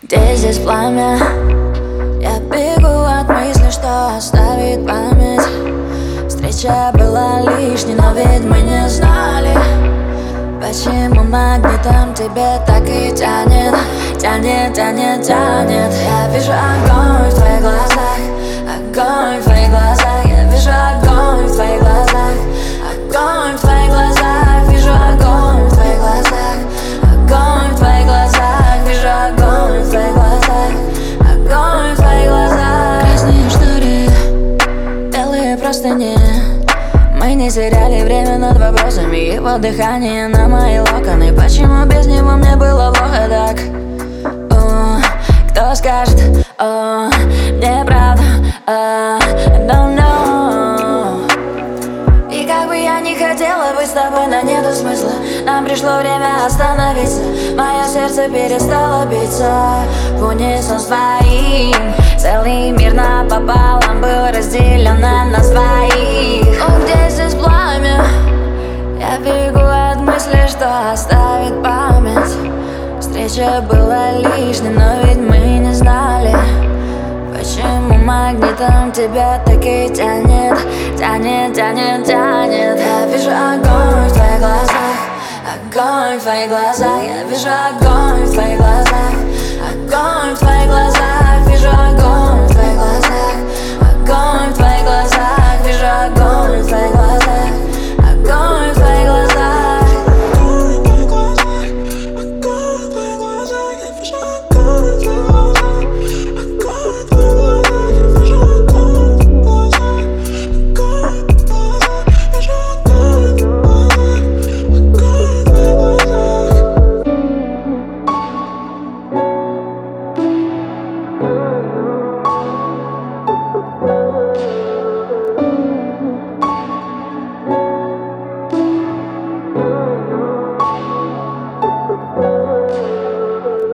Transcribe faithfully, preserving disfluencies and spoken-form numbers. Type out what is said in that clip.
Где здесь пламя? Я бегу от мысли, что оставит память. Встреча была лишней, но ведь мы не знали, почему магнитом тебе так и тянет. Тянет, тянет, тянет. Я вижу огонь в твоих глазах, огонь в твоих глазах. Я вижу огонь в твоих глазах, огонь в твоих глазах. Вижу огонь в твоих глазах, огонь в твоих глазах. Вижу огонь в твоих глазах, огонь в твоих глазах. Красные шторы, белые простыни. Мы не теряли время над вопросами. Его дыхание на мои локоны. Почему без него мне было плохо так? О, кто скажет, о, мне правда, о, don't know. И как бы я не хотела быть с тобой, но нету смысла. Нам пришло время остановиться. Мое сердце перестало биться в унисон с твоим. Целый мир напополам был разделен на нас двоих. О, где здесь пламя? Я бегу от мысли, что оставит память. Встреча была лишней, но ведь мы не знали, почему магнитом тебя так и тянет. Тянет, тянет, тянет. Я вижу огонь в твоих глазах, огонь в твоих глазах. Я вижу огонь в твоих глазах, огонь в твоих глазах.